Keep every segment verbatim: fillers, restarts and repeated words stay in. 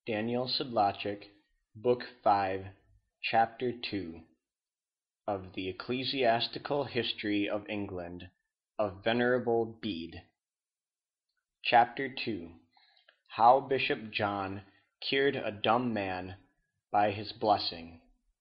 Daniel Sedlacek, Book five, Chapter two, of the Ecclesiastical History of England, of Venerable Bede. Chapter two. How Bishop John cured a dumb man by his blessing.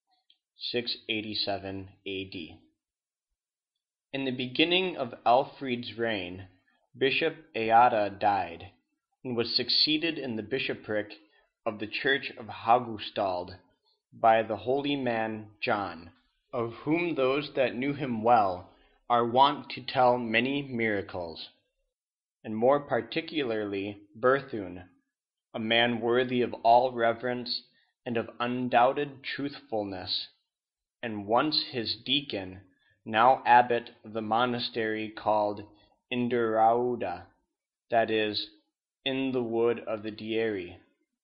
six eighty-seven A D In the beginning of Alfred's reign, Bishop Eada died, and was succeeded in the bishopric of the church of Hagustald by the holy man John, of whom those that knew him well are wont to tell many miracles, and more particularly Berthun, a man worthy of all reverence and of undoubted truthfulness, and once his deacon, now abbot of the monastery called Inderauda, that is, in the wood of the Deiri,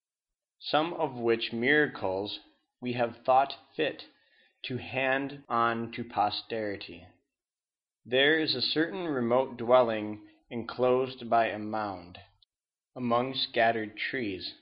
some of which miracles we have thought fit to hand on to posterity. There is a certain remote dwelling enclosed by a mound, among scattered trees,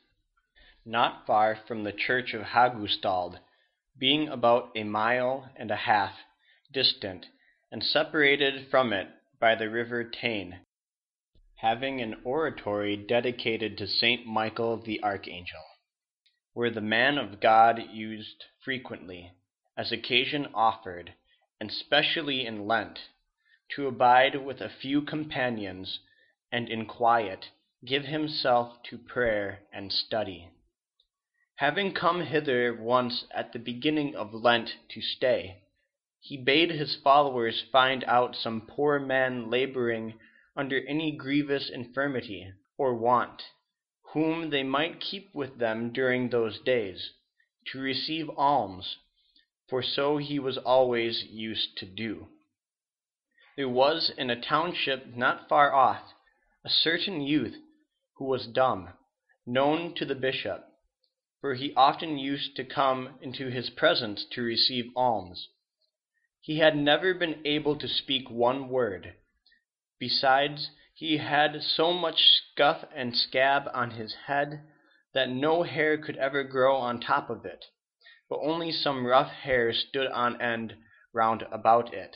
not far from the church of Hagustald, being about a mile and a half distant, and separated from it by the river Tane, having an oratory dedicated to Saint Michael the Archangel, where the man of God used frequently, as occasion offered, and specially in Lent, to abide with a few companions, and in quiet give himself to prayer and study. Having come hither once at the beginning of Lent to stay, he bade his followers find out some poor man laboring under any grievous infirmity or want, whom they might keep with them during those days, to receive alms, for so he was always used to do. There was in a township not far off a certain youth who was dumb, known to the bishop, for he often used to come into his presence to receive alms. He had never been able to speak one word. Besides, he had so much scuff and scab on his head that no hair could ever grow on top of it, but only some rough hair stood on end round about it.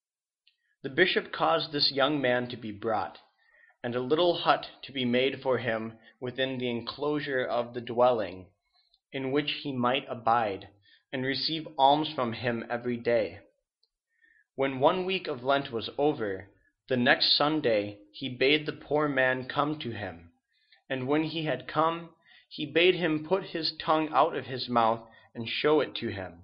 The bishop caused this young man to be brought, and a little hut to be made for him within the enclosure of the dwelling, in which he might abide, and receive alms from him every day. When one week of Lent was over, the next Sunday he bade the poor man come to him, and when he had come, he bade him put his tongue out of his mouth and show it to him.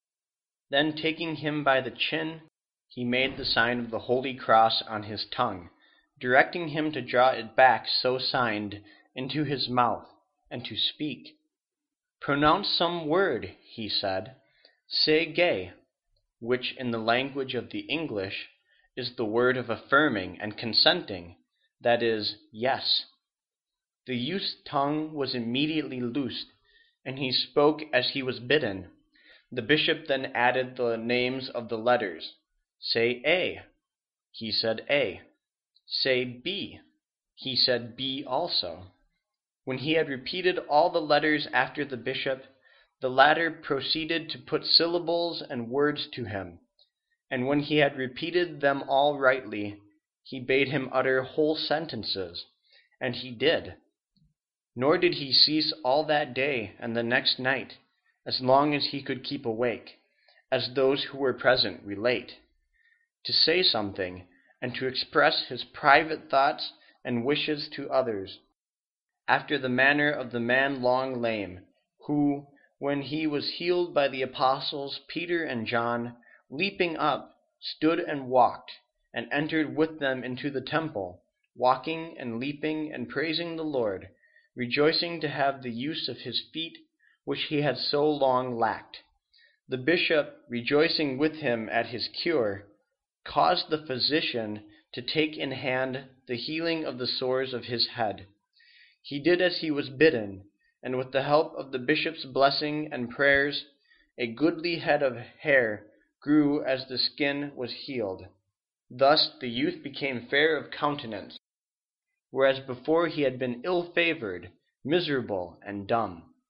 Then taking him by the chin, he made the sign of the Holy Cross on his tongue, directing him to draw it back so signed into his mouth, and to speak. "Pronounce some word," he said, "say gay," which in the language of the English is the word of affirming and consenting, that is, yes. The youth's tongue was immediately loosed, and he spoke as he was bidden. The bishop then added the names of the letters. "Say A." He said A. "Say B." He said B also. When he had repeated all the letters after the bishop, the latter proceeded to put syllables and words to him, and when he had repeated them all rightly, he bade him utter whole sentences, and he did. Nor did he cease all that day and the next night, as long as he could keep awake, as those who were present relate, to say something, and to express his private thoughts and wishes to others, after the manner of the man long lame, who, when he was healed by the apostles Peter and John, leaping up, stood and walked, and entered with them into the temple, walking and leaping and praising the Lord, rejoicing to have the use of his feet, which he had so long lacked. The bishop, rejoicing with him at his cure, caused the physician to take in hand the healing of the sores of his head. He did as he was bidden, and with the help of the bishop's blessing and prayers, a goodly head of hair grew as the skin was healed. Thus the youth became fair of countenance, whereas before he had been ill-favored, miserable, and dumb.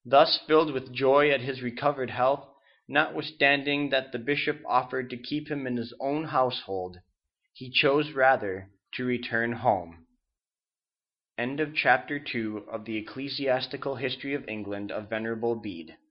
thus filled with joy at his recovered health, notwithstanding that the bishop offered to keep him in his own household, he chose rather to return home. End of chapter two of the Ecclesiastical History of England of Venerable Bede.